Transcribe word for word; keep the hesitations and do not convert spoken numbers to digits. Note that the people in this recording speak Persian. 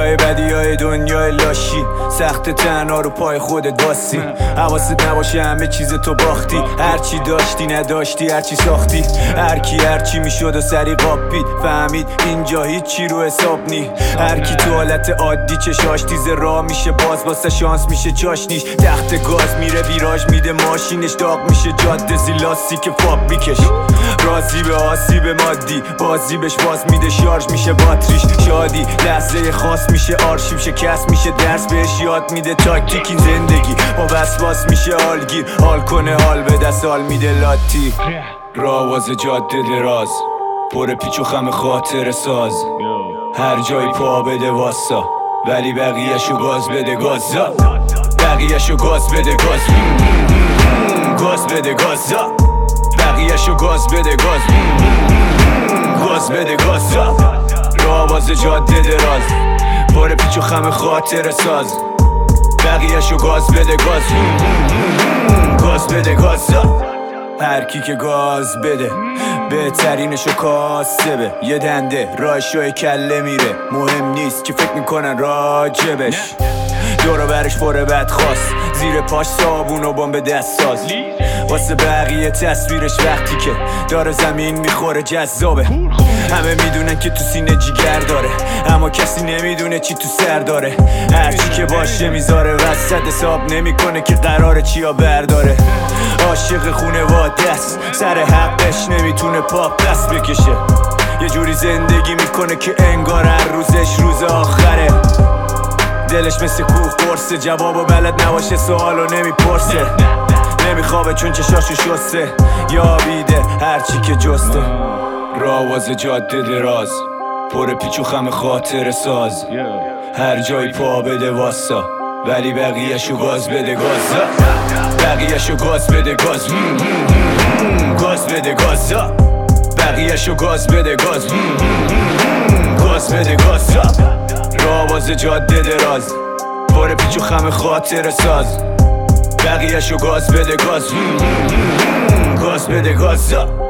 جای بدی های دنیای لاشی، سخت تنها رو پای خودت باسی. حواست نباشه همه چیز تو باختی، هرچی داشتی نداشتی، هرچی ساختی، هرکی هرچی میشد و سری قاپید. فهمید اینجا هیچی رو حساب نی، هرکی تو حالت عادی چشاش تیز راه میشه، باز واسه شانس میشه چاشنیش. تخت گاز میره ویراژ میده ماشینش، داغ میشه جاده زیلاسی که فاب میکش. راضی به آسیب مادی، بازی بهش باز میده شارژ میشه باتریش. شادی لحظه خاص میشه آرشیو، شکست میشه درس بهش یاد میده. تاکتیک این زندگی با وسواس میشه حالگیر، حال کنه حال به دست حال میده لاتی. راواز جاده دراز پر پیچ و خم خاطر ساز، هر جایی پا بده واسا، ولی بقیهشو گاز بده گازا، بقیهشو گاز بده گاز، گاز بده گازا، بقیهشو گاز بده گاز، گاز بده گازا. راواز جاده دراز پر پیچ و خم خاطر ساز، بقیهشو گاز بده گاز، گاز بده گازا. هر کی که گاز بده بهترینشو کاسبه، یه دنده راهشوی کله میره، مهم نیست که فکر میکنن راجبش. دورو برش فوره بد خواست، زیر پاش صابون و بمب دست ساز، واسه بقیه تصویرش وقتی که داره زمین میخوره جذابه. همه میدونن که تو سینه جیگر داره، اما کسی نمیدونه چی تو سر داره. هرچی که باشه میذاره وسط، حساب نمیکنه که قراره چیا برداره. عاشق خونواده است، سر حقش نمیتونه پاپ دست بکشه. یه جوری زندگی میکنه که انگار هر روزش روز آخره. دلش مثل کوه قرصه، جوابو بلد نباشه سوالو نمیپرسه. نمیخوابه چون چشاشو شسته، یابیده هرچی که جسته. راواز جاده دراز پر پیچ و خم خاطر ساز، هر جایی پا بده واسا، ولی بقیهشو گاز بده گازا، بقیهشو گاز بده گاز، گاز بده گازا، بقیهشو گاز بده گاز، گاز بده گازا. راواز جاده دراز پر پیچ و خم خاطر ساز، بقیهشو گاز بده گاز، گاز بده گازا.